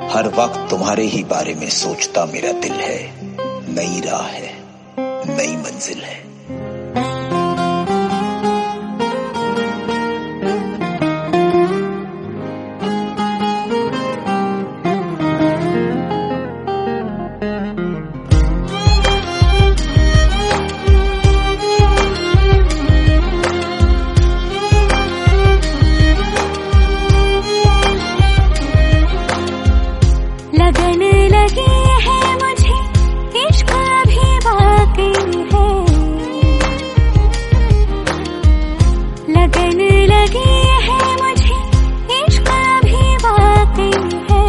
हर वक्त तुम्हारे ही बारे में सोचता मेरा दिल है। नई राह है, नई मंजिल है। लगन लगी है मुझे, इश्क अभी बाकी है। लगन लगी है मुझे, इश्क अभी बाकी है।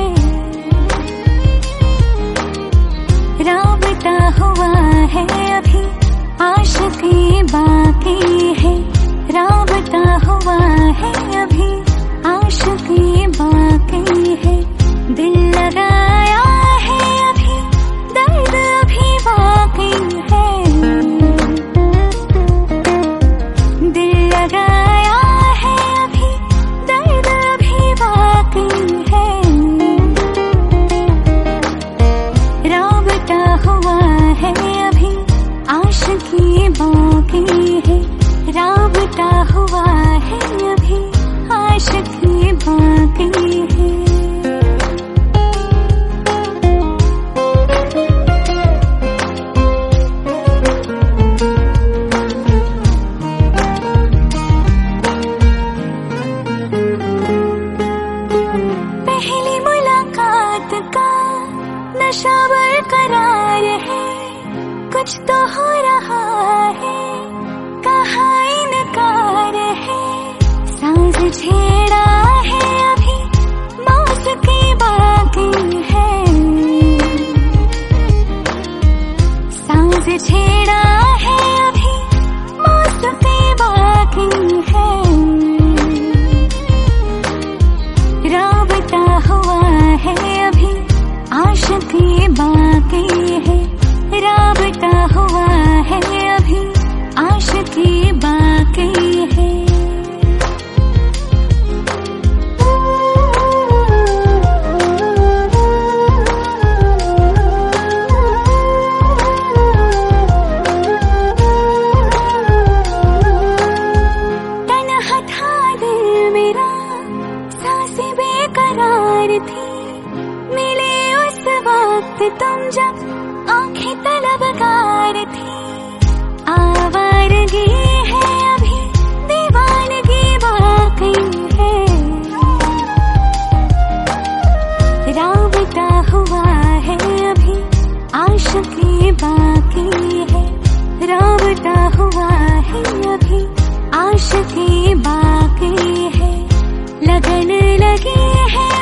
राबता हुआ है अभी, आशिकी बाकी है। राबता हुआ है अभी, आशिकी बाकी है। दिल लगाया है अभी, दर्द अभी बाकी है। दिल लगाया है अभी, दर्द अभी बाकी है। राबता हुआ है अभी, आशिकी बाकी है। राबता हुआ है अभी, आशिकी बाकी है। नशा बरकरार है, कुछ तो हो रहा है, कहाँ इनकार है। सांस छेड़ा है अभी, मौसकी बाकी है। सांस छेड़ा है अभी, मौसकी बाकी है। राबता हुआ है अभी, आशिकी बाकी है। राबता हुआ है अभी, आशिकी बाकी है। तन्हा था दिल मेरा, सांसें बेकरार थी। मिले उस वक्त तुम जब, आंखें तलबगार थी। आवारगी है अभी, दीवानगी बाकी है। राबता हुआ है अभी, आशिकी बाकी है। राबता हुआ है अभी, आशिकी बाकी है। लगन लगी है